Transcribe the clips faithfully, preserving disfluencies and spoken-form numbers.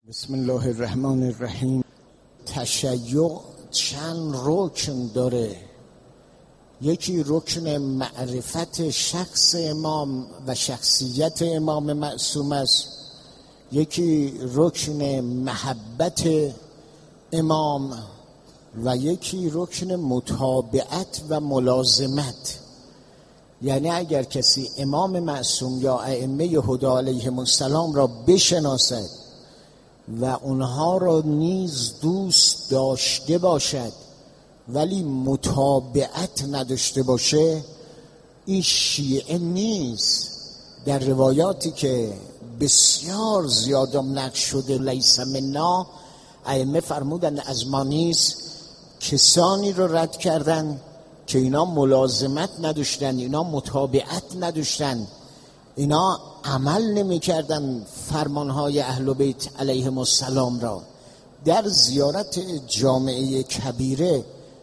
بسم الله الرحمن الرحیم. تشیع چند رکن داره. یکی رکن معرفت شخص امام و شخصیت امام معصوم است، یکی رکن محبت امام و یکی رکن متابعت و ملازمت. یعنی اگر کسی امام معصوم یا ائمه هدی علیهم السلام را بشناسد و اونها را نیز دوست داشته باشد ولی متابعت نداشته باشه، این شیعه نیست. در روایاتی که بسیار زیادم نقل شده لیس منا، ائمه فرمودن از ما نیست. کسانی رو رد کردن که اینا ملازمت نداشتن، اینا متابعت نداشتن، اینا عمل نمی کردن فرمانهای اهل بیت علیهم السلام را. در زیارت جامعه کبیره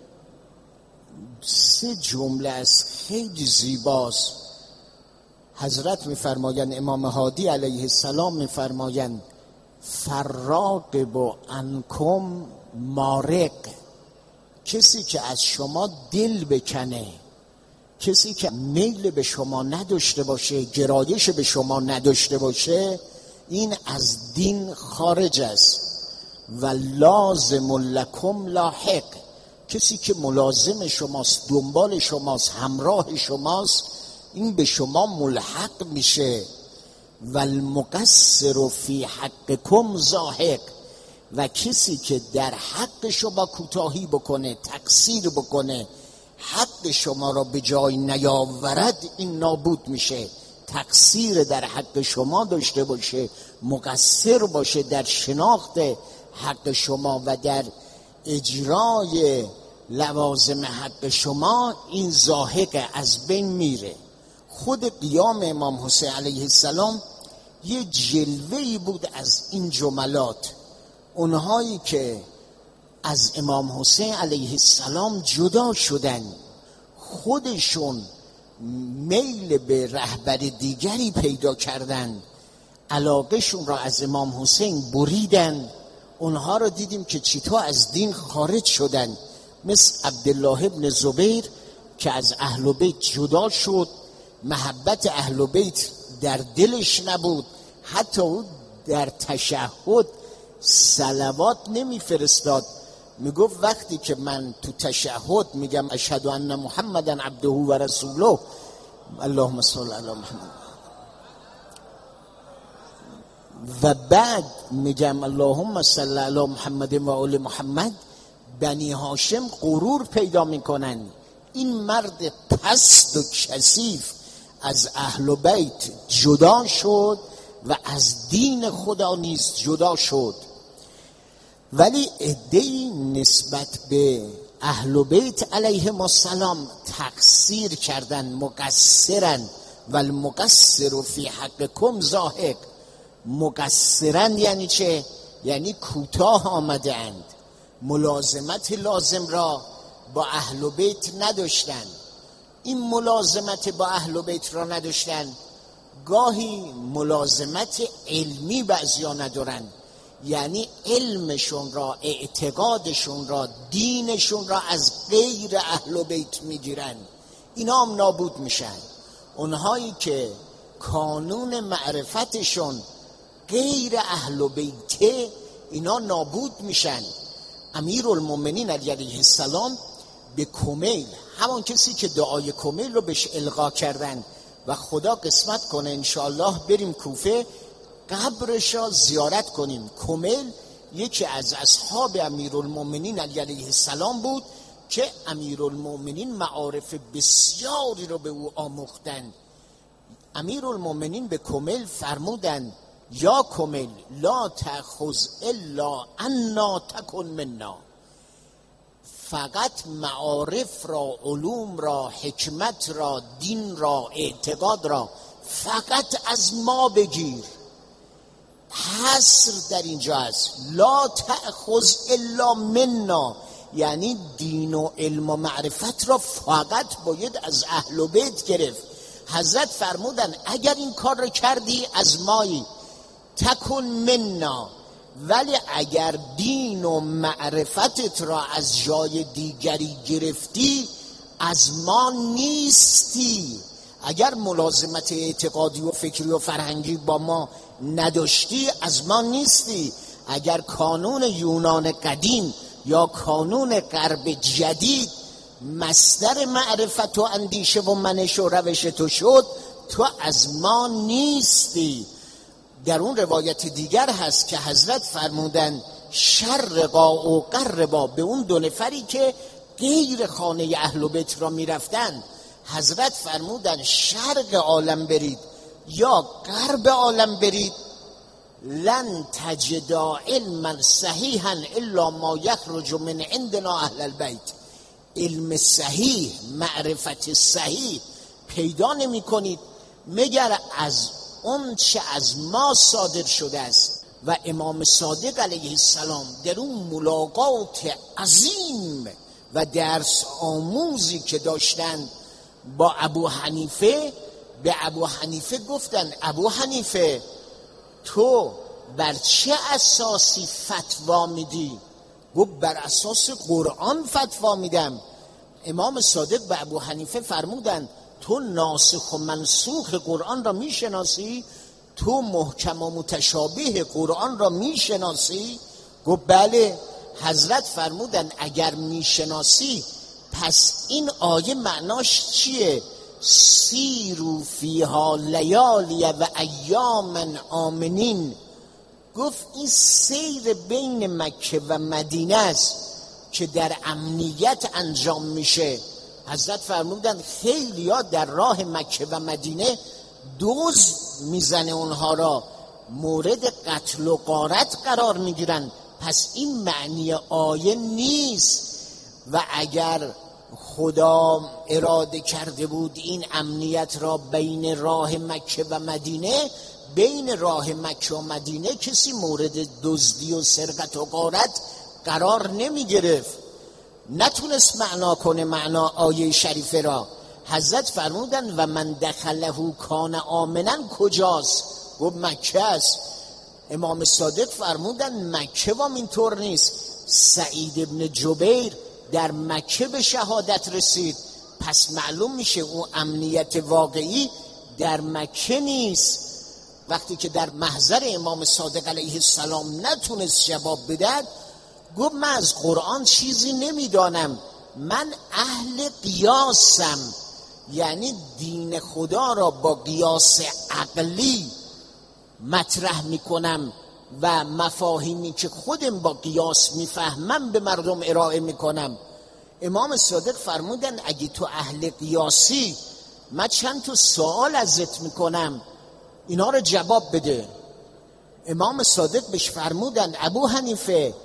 سه جمله از خیلی زیباست. حضرت می فرمایند، امام هادی علیه السلام می فرمایند فراقب عنکم مارق، کسی که از شما دل بکنه، کسی که میل به شما نداشته باشه، گرایش به شما نداشته باشه، این از دین خارج است. و لازم لکم لاحق، کسی که ملازم شماست، دنبال شماست، همراه شماست، این به شما ملحق میشه. و المقصر فی حقکم زاهق، و کسی که در حق شما کوتاهی بکنه، تقصیر بکنه، حق شما را به جای نیاورد، این نابود میشه. تقصیر در حق شما داشته باشه، مقصر باشه در شناخت حق شما و در اجرای لوازم حق شما، این زاهق از بین میره. خود قیام امام حسین علیه السلام یه جلوه‌ای بود از این جملات. اونهایی که از امام حسین علیه السلام جدا شدن، خودشون میل به رهبر دیگری پیدا کردن، علاقهشون را از امام حسین بریدن، اونها را دیدیم که چطور از دین خارج شدن. مثل عبدالله ابن زبیر که از اهل بیت جدا شد، محبت اهل بیت در دلش نبود، حتی او در تشهد صلوات نمی فرستاد. میگفت وقتی که من تو تشهد میگم اشهد ان محمدن عبده و رسوله، اللهم صل علی محمد، و بعد میگم اللهم صل علی محمد و آل محمد، بنی هاشم غرور پیدا میکنن. این مرد پست و کثیف از اهل بیت جدا شد و از دین خدا نیز جدا شد. ولی عده‌ای نسبت به اهل بیت علیهم السلام تقصیر کردن، مقصرن. و المقصر فی حقکم زاهق. مقصرن یعنی چه؟ یعنی کوتاه آمده اند، ملازمت لازم را با اهل بیت نداشتن. این ملازمت با اهل بیت را نداشتن، گاهی ملازمت علمی بعضیا ندارن، یعنی علمشون را، اعتقادشون را، دینشون را از غیر اهل بیت میگیرن، اینا هم نابود میشن. اونهایی که کانون معرفتشون غیر اهل بیته، اینا نابود میشن. امیرالمومنین علیه السلام به کمیل، همون کسی که دعای کمیل رو بهش القا کردن و خدا قسمت کنه انشاءالله بریم کوفه قبرش را زیارت کنیم. کمیل یکی از اصحاب امیرالمومنین علیه السلام بود که امیرالمومنین معارف بسیاری رو به او آموختن. امیرالمومنین به کمیل فرمودن یا کمیل لا تأخذ الا انا تکن منا، فقط معارف را، علوم را، حکمت را، دین را، اعتقاد را فقط از ما بگیر. حصر در اینجا است، لا تأخذ الا منا، یعنی دین و علم و معرفت را فقط باید از اهل بیت گرفت. حضرت فرمودن اگر این کار را کردی از مایی، تکن منا، ولی اگر دین و معرفتت را از جای دیگری گرفتی از ما نیستی. اگر ملازمت اعتقادی و فکری و فرهنگی با ما نداشتی از ما نیستی. اگر کانون یونان قدیم یا کانون غرب جدید مصدر معرفت و اندیشه و منش و روش تو شد، تو از ما نیستی. در اون روایت دیگر هست که حضرت فرمودن شرقا و غربا، به اون دو نفری که غیر خانه اهل بیت را میرفتن، حضرت فرمودن شرق عالم برید یا غرب عالم برید، لن تجدا علما صحیحا الا ما یخرج من عندنا اهل البیت. علم صحیح، معرفت صحیح پیدا نمی کنید مگر از اون چه از ما صادر شده است. و امام صادق علیه السلام در اون ملاقات عظیم و درس آموزی که داشتن با ابو حنیفه، به ابو حنیفه گفتن ابو حنیفه تو بر چه اساسی فتوا میدی؟ گفت بر اساس قرآن فتوا میدم. امام صادق به ابو حنیفه فرمودن تو ناسخ و منسوخ قرآن را میشناسی؟ تو محکم و متشابه قرآن را میشناسی؟ گفت بله. حضرت فرمودن اگر میشناسی پس این آیه معناش چیه؟ سیرو فیها لیالی و ایام آمنین. گفت این سیر بین مکه و مدینه است که در امنیت انجام میشه. حضرت فرمودن خیلی ها در راه مکه و مدینه دوز میزنه، اونها را مورد قتل و غارت قرار میگیرن. پس این معنی آیه نیست. و اگر خدا اراده کرده بود این امنیت را بین راه مکه و مدینه، بین راه مکه و مدینه کسی مورد دزدی و سرقت و غارت قرار نمی گرفت. نتونست معنا کنه معنا آیه شریفه را. حضرت فرمودن و من دخله کان آمنن کجاست؟ گفت مکه است. امام صادق فرمودن مکه وام اینطور نیست. سعید ابن جبیر در مکه به شهادت رسید، پس معلوم میشه اون امنیت واقعی در مکه نیست. وقتی که در محضر امام صادق علیه السلام نتونست جواب بدهد، گفت من از قرآن چیزی نمیدانم، من اهل قیاسم، یعنی دین خدا را با قیاس عقلی مطرح میکنم و مفاهیمی که خودم با قیاس میفهمم به مردم ارائه میکنم. امام صادق فرمودن اگه تو اهل قیاسی من چند تا سوال ازت میکنم، اینا رو جواب بده. امام صادق بهش فرمودن ابو حنیفه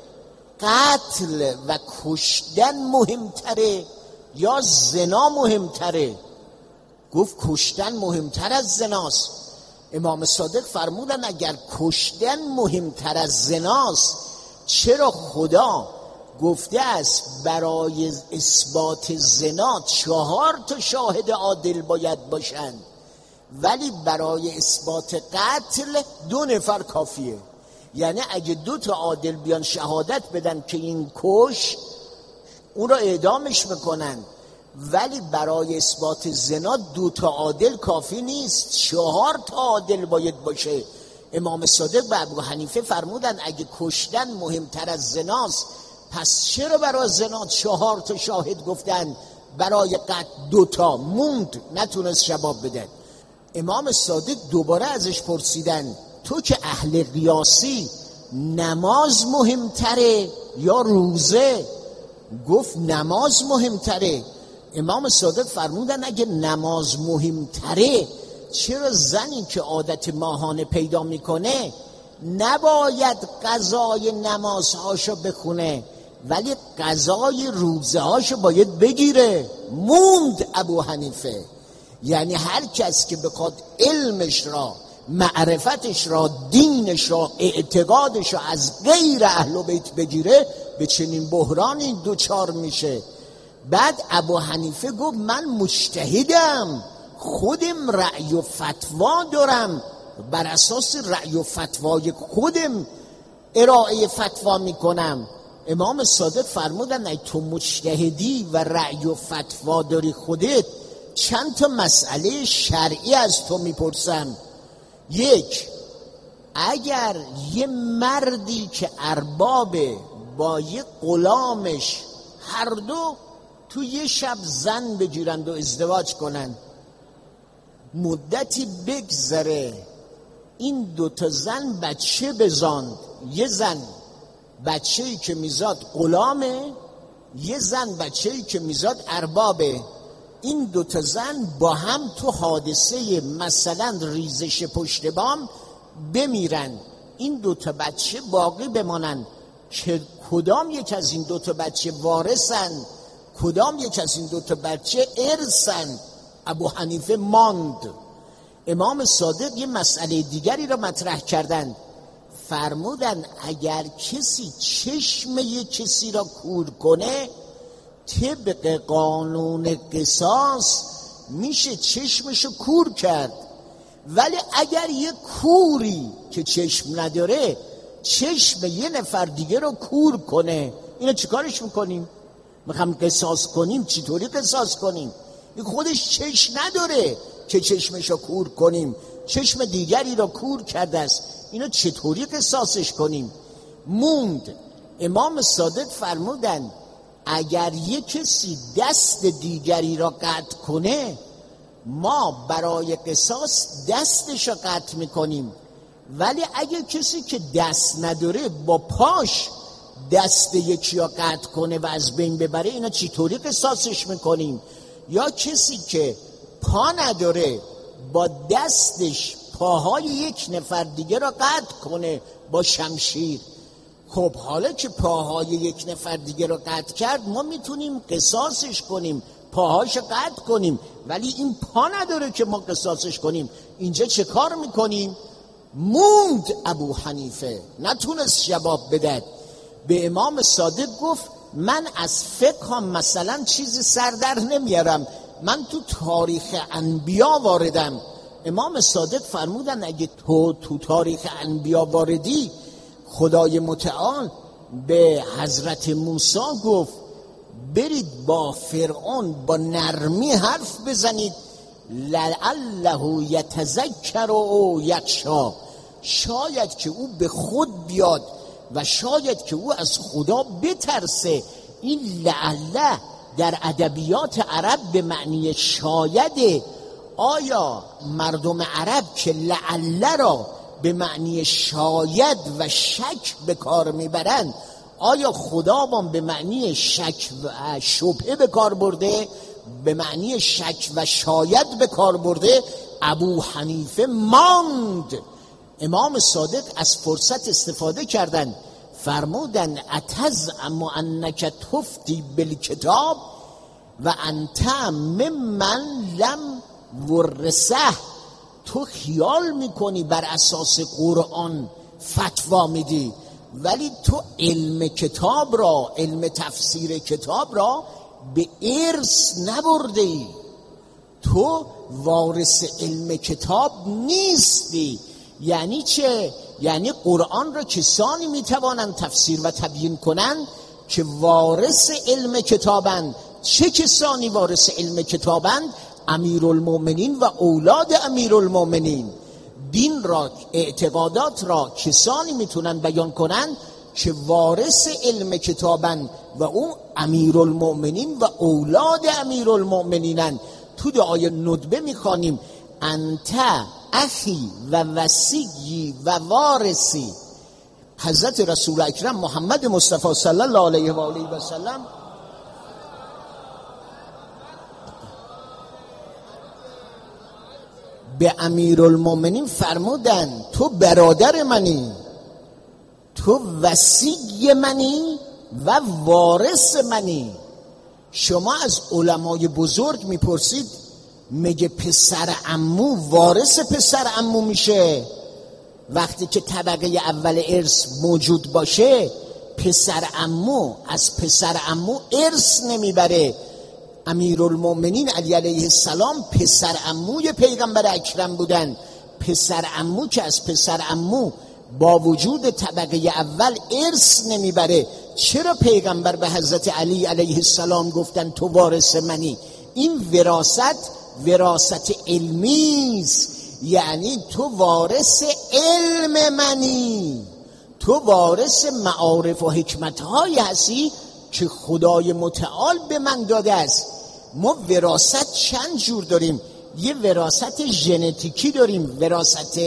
قتل و کشتن مهمتره یا زنا مهمتره؟ گفت کشتن مهمتر از زناست. امام صادق فرمودن اگر کشتن مهمتر از زناست، چرا خدا گفته است برای اثبات زنا چهار تا شاهد عادل باید باشند، ولی برای اثبات قتل دو نفر کافیه؟ یعنی اگه دو تا عادل بیان شهادت بدن که این کش، اون را اعدامش میکنن، ولی برای اثبات زنا دو تا عادل کافی نیست، چهار تا عادل باید باشه. امام صادق به ابو حنیفه فرمودن اگه کشتن مهمتر از زناست، پس چرا برای زنا چهار تا شاهد گفتن، برای قتل دو تا موند؟ نتونست جواب بده. امام صادق دوباره ازش پرسیدن تو که اهل قیاسی نماز مهمتره یا روزه؟ گفت نماز مهمتره. امام صادق فرمودن اگه نماز مهمتره، چرا زنی که عادت ماهانه پیدا میکنه نباید قضای نمازهاشو بخونه، ولی قضای روزه هاشو باید بگیره؟ موند ابو حنیفه. یعنی هر کس که بخواد علمش را، معرفتش را، دینش را، اعتقادش را از غیر اهل بیت بگیره، به چنین بحرانی دوچار میشه. بعد ابو حنیفه گفت من مجتهدم، خودم رأی و فتوا دارم، بر اساس رأی و فتوای خودم ارائه فتوا میکنم. امام صادق فرمودن ای تو مجتهدی و رأی و فتوا داری خودت، چند تا مسئله شرعی از تو میپرسم. یک، اگر یه مردی که اربابه با یه غلامش هر دو تو یه شب زن بگیرند و ازدواج کنند، مدتی بگذره این دوتا زن بچه بزاند، یه زن بچه‌ای که میزاد غلامه، یه زن بچه‌ای که میزاد اربابه، این دوتا زن با هم تو حادثه مثلا ریزش پشت بام بمیرن، این دوتا بچه باقی بمانن که کدام یک از این دوتا بچه وارثن، کدام یک از این دوتا بچه ارثن. ابو حنیفه ماند. امام صادق یه مسئله دیگری را مطرح کردند، فرمودن اگر کسی چشم یک کسی را کور کنه، طبق قانون قصاص میشه چشمشو کور کرد، ولی اگر یه کوری که چشم نداره چشم یه نفر دیگه رو کور کنه، اینو چیکارش میکنیم؟ میخوام قصاص کنیم، چطوری قصاص کنیم؟ این خودش چشم نداره که چشمشو کور کنیم، چشم دیگری رو کور کرده است، اینو چطوری قصاصش کنیم؟ موند. امام صادق فرمودن اگر یک کسی دست دیگری را قطع کنه، ما برای قصاص دستش را قطع میکنیم، ولی اگر کسی که دست نداره با پاش دست یکی را قطع کنه و از بین ببره، اینا چطوری قصاصش میکنیم؟ یا کسی که پا نداره با دستش پاهای یک نفر دیگه را قطع کنه با شمشیر، خب حالا که پاهای یک نفر دیگه را قطع کرد، ما میتونیم قصاصش کنیم، پاهاش قطع کنیم، ولی این پا نداره که ما قصاصش کنیم. اینجا چه کار میکنیم؟ موند ابو حنیفه، نتونست جواب بدهد. به امام صادق گفت من از فقه مثلا چیزی سر در نمیارم، من تو تاریخ انبیا واردم. امام صادق فرمودن اگه تو تو تاریخ انبیا واردی، خدای متعال به حضرت موسی گفت برید با فرعون با نرمی حرف بزنید، لعله یتذکر او یخشی، شاید که او به خود بیاد و شاید که او از خدا بترسه. این لعله در ادبیات عرب به معنی شایده. آیا مردم عرب که لعله را به معنی شاید و شک به کار میبرند، آیا خداوند به معنی شک و شبهه به کار برده؟ به معنی شک و شاید به کار برده؟ ابو حنیفه ماند. امام صادق از فرصت استفاده کردند، فرمودن اتزعم انک تفتی بالکتاب و انت ممن لم ورثه، تو خیال میکنی بر اساس قرآن فتوا میدی، ولی تو علم کتاب را، علم تفسیر کتاب را به ارث نبرده ای، تو وارث علم کتاب نیستی. یعنی چه؟ یعنی قرآن را کسانی میتوانند تفسیر و تبیین کنند که وارث علم کتابند. چه کسانی وارث علم کتابند؟ امیرالمؤمنین و اولاد امیرالمؤمنین. دین را، اعتقادات را کسانی میتونن بیان کنن که وارث علم کتابن و اون امیرالمؤمنین و اولاد امیرالمؤمنینن. تو دعای ندبه میخوانیم انت اخی و وصی و وارثی. حضرت رسول اکرم محمد مصطفی صلی الله علیه و آله و سلم به امیرالمؤمنین فرمودن تو برادر منی، تو وصی منی و وارث منی. شما از علمای بزرگ میپرسید میگه پسر عمو وارث پسر عمو میشه؟ وقتی که طبقه اول ارث موجود باشه، پسر عمو از پسر عمو ارث نمیبره. امیرالمؤمنین علی علیه السلام پسر عموی پیغمبر اکرم بودن. پسر عمو که از پسر عمو با وجود طبقه اول ارث نمیبره، چرا پیغمبر به حضرت علی علیه السلام گفتن تو وارث منی؟ این وراثت وراثت علمی است، یعنی تو وارث علم منی، تو وارث معارف و حکمت‌هایی هستی که خدای متعال به من داده است. ما وراثت چند جور داریم، یه وراثت ژنتیکی داریم، وراثت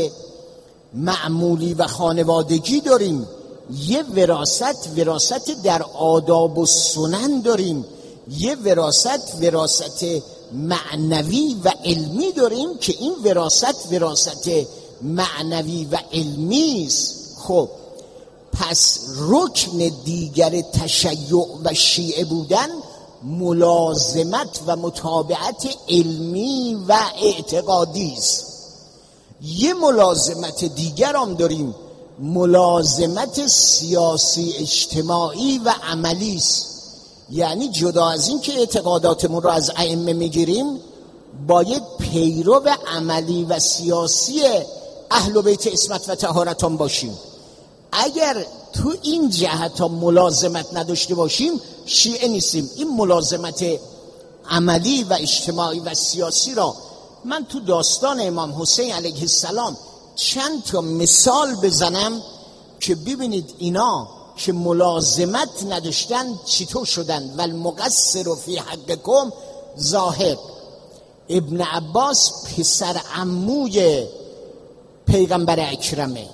معمولی و خانوادگی داریم، یه وراثت وراثت در آداب و سنن داریم، یه وراثت وراثت معنوی و علمی داریم که این وراثت وراثت معنوی و علمی است. خب پس رکن دیگر تشیع و شیعه بودن ملازمت و متابعت علمی و اعتقادی است. یه ملازمت دیگر هم داریم، ملازمت سیاسی اجتماعی و عملی است. یعنی جدا از این که اعتقاداتمون رو از ائمه میگیریم، باید پیرو عملی و سیاسی اهل بیت عصمت و طهارت هم باشیم. اگر تو این جهت ها ملازمت نداشته باشیم شیعه نیستیم. این ملازمت عملی و اجتماعی و سیاسی را من تو داستان امام حسین علیه السلام چند تا مثال بزنم که ببینید اینا که ملازمت نداشتن چطور شدن. و المقصر فی حقکم ظاهر. ابن عباس پسر عموی پیغمبر اکرمه.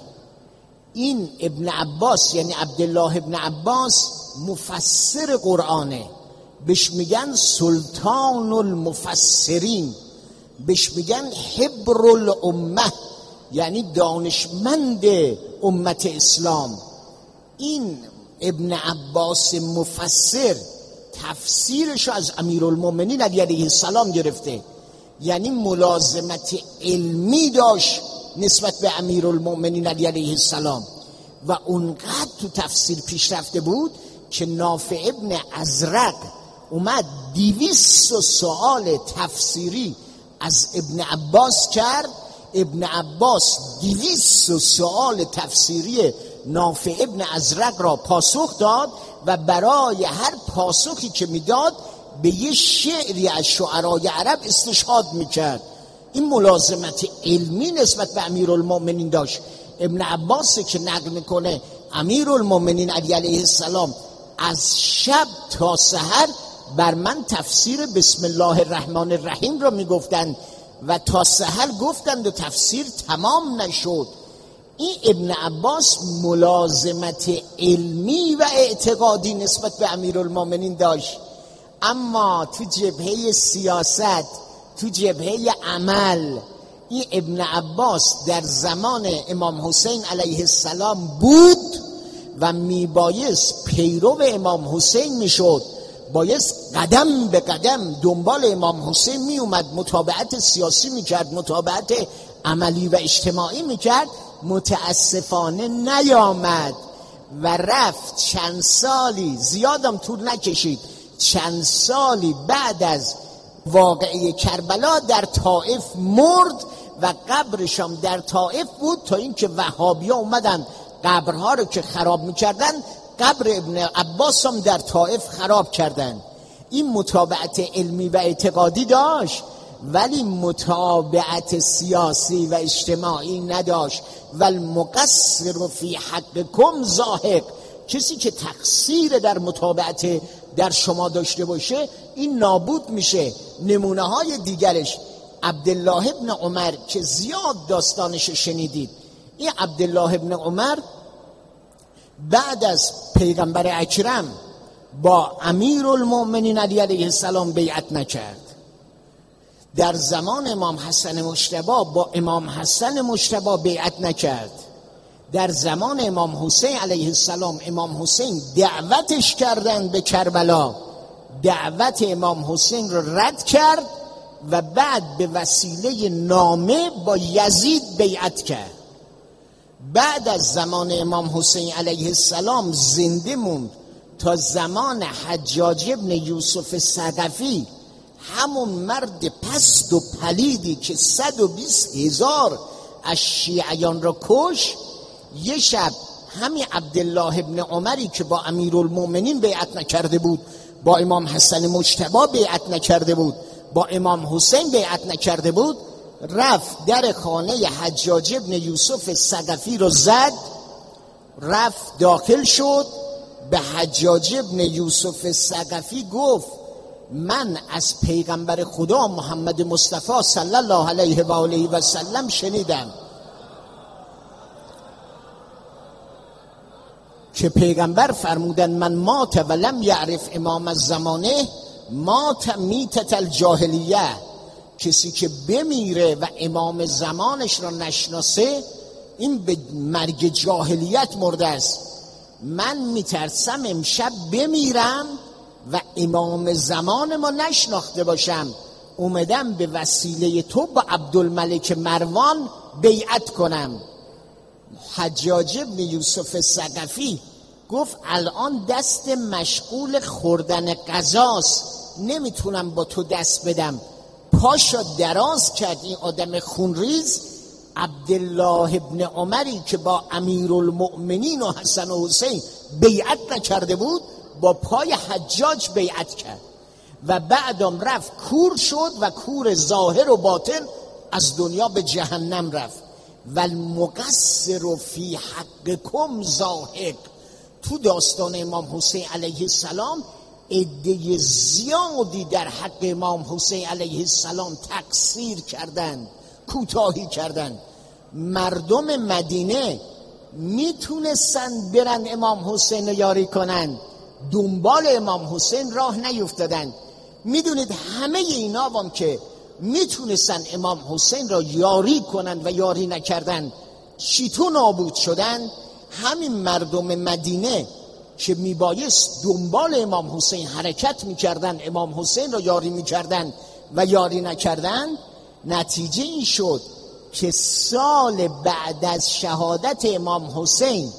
این ابن عباس یعنی عبدالله ابن عباس مفسر قرآنه، بهش میگن سلطان المفسرین، بهش میگن حبر الامه، یعنی دانشمند امت اسلام. این ابن عباس مفسر تفسیرش از امیرالمومنین علیه السلام گرفته، یعنی ملازمت علمی داشت نسبت به امیرالمومنین علیه السلام و اونقدر تو تفسیر پیشرفته بود که نافع ابن ازرق اومد دویست سوال تفسیری از ابن عباس کرد. ابن عباس دویست سوال تفسیری نافع ابن ازرق را پاسخ داد و برای هر پاسخی که میداد به یه شعری از شعرای عرب استشهاد میکرد. این ملازمت علمی نسبت به امیرالمومنین داشت. ابن عباس که نقل میکنه امیرالمومنین علی علیه السلام از شب تا سحر بر من تفسیر بسم الله الرحمن الرحیم را میگفتند و تا سحر گفتند و تفسیر تمام نشد. این ابن عباس ملازمت علمی و اعتقادی نسبت به امیرالمومنین داشت، اما تو جبهه سیاست، تو جبهه عمل، این ابن عباس در زمان امام حسین علیه السلام بود و میبایست پیرو امام حسین میشد، بایست قدم به قدم دنبال امام حسین میومد، متابعت سیاسی میکرد، متابعت عملی و اجتماعی میکرد. متاسفانه نیامد و رفت. چند سالی، زیادم طول نکشید، چند سالی بعد از واقعه کربلا در طائف مرد و قبرشم در طائف بود، تا اینکه وهابی‌ها اومدن قبرها رو که خراب میکردن قبر ابن عباس هم در طائف خراب کردن. این متابعت علمی و اعتقادی داشت ولی متابعت سیاسی و اجتماعی نداشت. و المقصر فی حقکم ظاهر. کسی که تقصیر در متابعت در شما داشته باشه این نابود میشه. نمونه های دیگرش عبدالله ابن عمر که زیاد داستانش شنیدید. این عبدالله ابن عمر بعد از پیغمبر اکرم با امیرالمومنین علی علیه السلام بیعت نکرد. در زمان امام حسن مجتبی با امام حسن مجتبی بیعت نکرد. در زمان امام حسین علیه السلام امام حسین دعوتش کردن به کربلا، دعوت امام حسین رو رد کرد و بعد به وسیله نامه با یزید بیعت کرد. بعد از زمان امام حسین علیه السلام زنده موند تا زمان حجاج ابن یوسف ثقفی، همون مرد پست و پلیدی که صد و بیست هزار از شیعیان را کش. یه شب همین عبدالله ابن عمری که با امیرالمؤمنین بیعت نکرده بود، با امام حسن مجتبی بیعت نکرده بود، با امام حسین بیعت نکرده بود، رفت در خانه حجاج ابن یوسف ثقفی رو زد، رفت داخل شد، به حجاج ابن یوسف ثقفی گفت من از پیغمبر خدا محمد مصطفی صلی الله علیه و آله و سلم شنیدم که پیغمبر فرمودن من مات و لم یعرف امام الزمانه مات میتت الجاهلیه، کسی که بمیره و امام زمانش را نشناسه این به مرگ جاهلیت مرده است. من میترسم امشب بمیرم و امام زمان ما نشناخته باشم، اومدم به وسیله تو با عبدالملک مروان بیعت کنم. حجاج ابن یوسف ثقفی گفت الان دست مشغول خوردن غذاست، نمیتونم با تو دست بدم. پاشا دراز کرد این آدم خونریز، عبدالله ابن عمری که با امیرالمؤمنین و حسن و حسین بیعت نکرده بود با پای حجاج بیعت کرد و بعدم رفت کور شد و کور ظاهر و باطن از دنیا به جهنم رفت. و المقصر فی حقکم زاهق. تو داستان امام حسین علیه السلام عده زیادی در حق امام حسین علیه السلام تقصیر کردند، کوتاهی کردند. مردم مدینه میتونستن برن امام حسین رو یاری کنن، دنبال امام حسین راه نیفتادن. میدونید همه اینا هم که میتونستن امام حسین را یاری کنن و یاری نکردن چطور نابود شدن؟ همین مردم مدینه که میبایست دنبال امام حسین حرکت میکردن، امام حسین را یاری میکردن و یاری نکردن، نتیجه این شد که سال بعد از شهادت امام حسین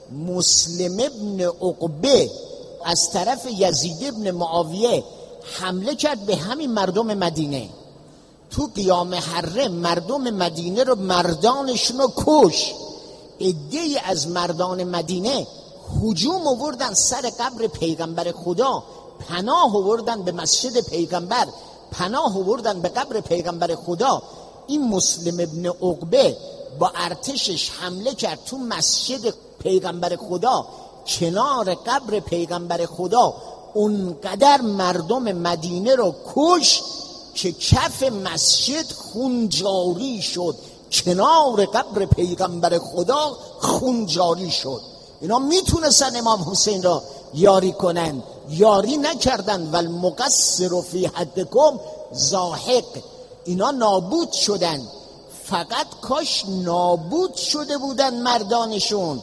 مسلم ابن عقبه از طرف یزید ابن معاویه حمله کرد به همین مردم مدینه. تو قیام حره مردم مدینه رو مردانشون رو کش. عده‌ای از مردان مدینه هجوم آوردن سر قبر پیغمبر خدا، پناه آوردن به مسجد پیغمبر، پناه آوردن به قبر پیغمبر خدا. این مسلم ابن عقبه با ارتشش حمله کرد تو مسجد پیغمبر خدا، کنار قبر پیغمبر خدا. اونقدر مردم مدینه رو کش که کف مسجد خون جاری شد، کنار قبر پیغمبر خدا خون جاری شد. اینا میتونستن امام حسین را یاری کنن، یاری نکردن. و المقصر فی حدکم زاهق. اینا نابود شدن. فقط کاش نابود شده بودن مردانشون.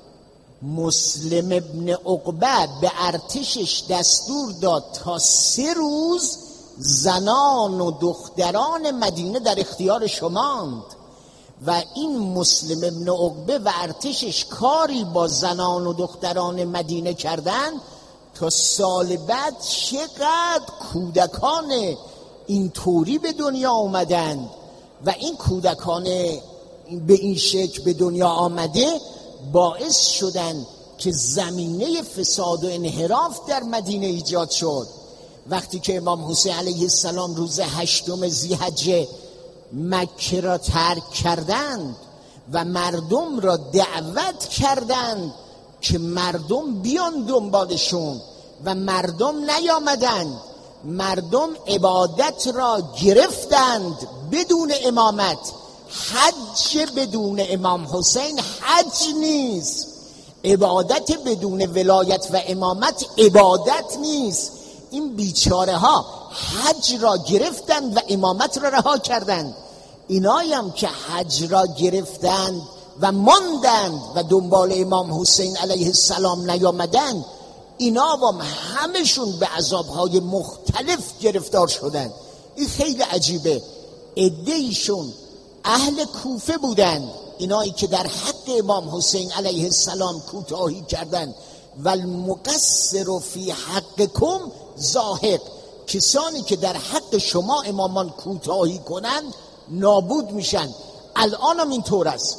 مسلم ابن عقبه به ارتشش دستور داد تا سه روز زنان و دختران مدینه در اختیار شماند و این مسلم ابن عقبه و ارتشش کاری با زنان و دختران مدینه کردن تا سال بعد چقدر کودکان اینطوری به دنیا آمدند. و این کودکان به این شکل به دنیا آمده باعث شدن که زمینه فساد و انحراف در مدینه ایجاد شد. وقتی که امام حسین علیه السلام روز هشتم ذی‌حجه مکه را ترک کردند و مردم را دعوت کردند که مردم بیان دنبالشون و مردم نیامدند، مردم عبادت را گرفتند بدون امامت. حج بدون امام حسین حج نیست، عبادت بدون ولایت و امامت عبادت نیست. این بیچاره ها حج را گرفتند و امامت را رها کردند. اینایی هم که حج را گرفتند و ماندند و دنبال امام حسین علیه السلام نیامدند، اینا هم همشون به عذابهای مختلف گرفتار شدند. این خیلی عجیبه. عده‌ایشون اهل کوفه بودند، اینایی که در حق امام حسین علیه السلام کوتاهی کردند. و المقصر فی حقکم زاهق. کسانی که در حق شما امامان کوتاهی کنند نابود میشن. الان هم اینطور است.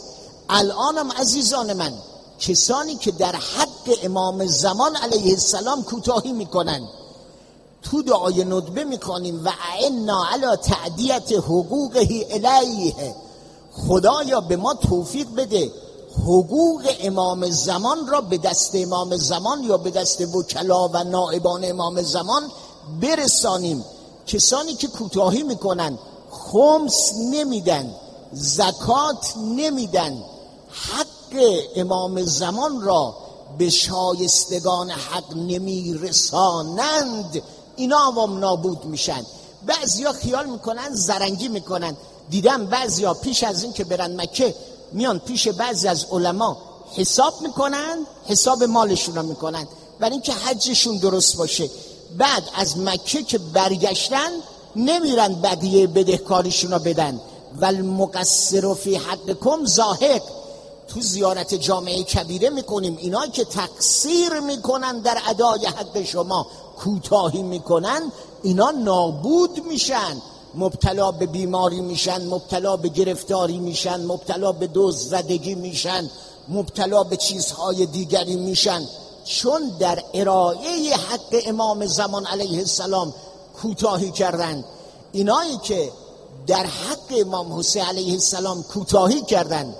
الانم عزیزان من کسانی که در حق امام زمان علیه السلام کوتاهی میکنن، تو دعای ندبه میکنیم و اعنا علی تعدیت حقوقه الیه، خدایا به ما توفیق بده حقوق امام زمان را به دست امام زمان یا به دست وکلا و نائبان امام زمان برسانیم. کسانی که کوتاهی میکنن، خمس نمیدن، زکات نمیدن، حق امام زمان را به شایستگان حق نمیرسانند، اینا عوام نابود میشن. بعضیا خیال میکنن زرنگی میکنن. دیدم بعضیا پیش از این که برن مکه میان پیش بعضی از علما حساب میکنن، حساب مالشون رو میکنن برای اینکه حجشون درست باشه. بعد از مکه که برگشتن نمیرن بدیه بدهکاریشون رو بدن. والمقصر فی حقکم زاهق. تو زیارت جامعه کبیره میکنیم، اینا که تقصیر میکنن در ادای حق شما، کوتاهی میکنن، اینا نابود میشن، مبتلا به بیماری میشن، مبتلا به گرفتاری میشن، مبتلا به دزدزدگی میشن، مبتلا به چیزهای دیگری میشن، چون در ارائه حق امام زمان علیه السلام کوتاهی کردن. اینایی که در حق امام حسین علیه السلام کوتاهی کردند،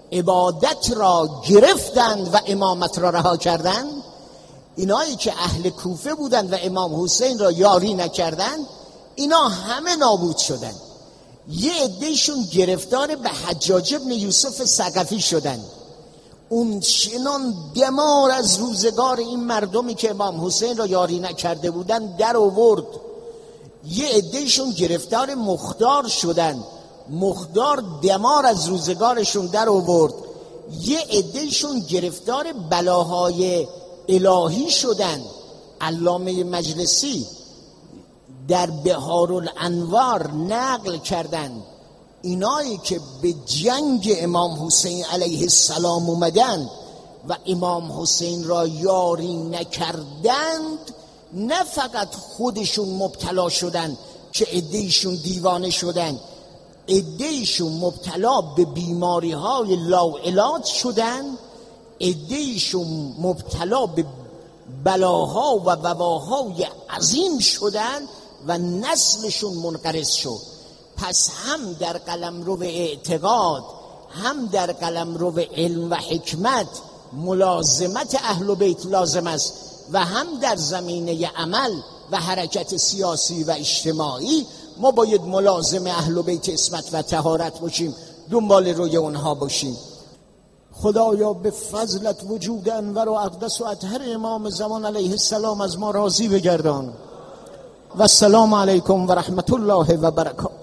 عبادت را گرفتند و امامت را رها کردند، اینایی که اهل کوفه بودند و امام حسین را یاری نکردند، اینا همه نابود شدند. یه عدهشون گرفتار به حجاج ابن یوسف ثقفی شدند. اون چنان دمار از روزگار این مردمی که امام حسین را یاری نکرده بودند در آورد. یه عدهشون گرفتار مختار شدند، مختار دمار از روزگارشون در آورد. یه عدهشون گرفتار بلاهای الهی شدند. علامه مجلسی در بهارالانوار نقل کردند اینایی که به جنگ امام حسین علیه السلام اومدند و امام حسین را یاری نکردند، نه فقط خودشون مبتلا شدند که عدهشون دیوانه شدند، عدهشون مبتلا به بیماری های لاعلاج شدند، عدهشون مبتلا به بلاها و وباهای عظیم شدند و نسلشون منقرض شد. پس هم در قلمرو اعتقاد، هم در قلمرو علم و حکمت ملازمت اهل بیت لازم است و هم در زمینه عمل و حرکت سیاسی و اجتماعی ما باید ملازم اهل بیت عصمت و طهارت باشیم، دنبال روی اونها باشیم. خدایا به فضلت وجود انور و اقدس و اطهر امام زمان علیه السلام از ما راضی بگردان. و السلام علیکم و رحمت الله و برکاته.